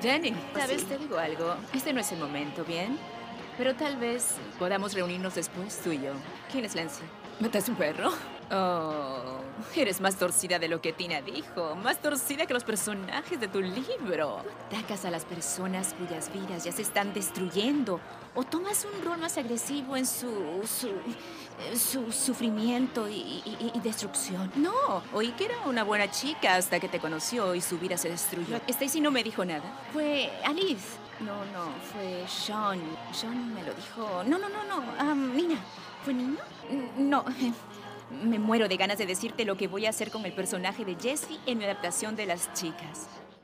Jenny, ¿sabes? Te digo algo. Este no es el momento, ¿bien? Pero tal vez podamos reunirnos después, tú y yo. ¿Quién es Lancy? ¿Matas un perro? Oh, eres más torcida de lo que Tina dijo. Más torcida que los personajes de tu libro. Tú atacas a las personas cuyas vidas ya se están destruyendo. O tomas un rol más agresivo en su sufrimiento y destrucción. No, oí que era una buena chica hasta que te conoció y su vida se destruyó. Stacy no me dijo nada. Fue Alice. No, fue Sean. Sean me lo dijo. No. Nina. ¿Fue Nina? No. Me muero de ganas de decirte lo que voy a hacer con el personaje de Jessie en mi adaptación de Las Chicas.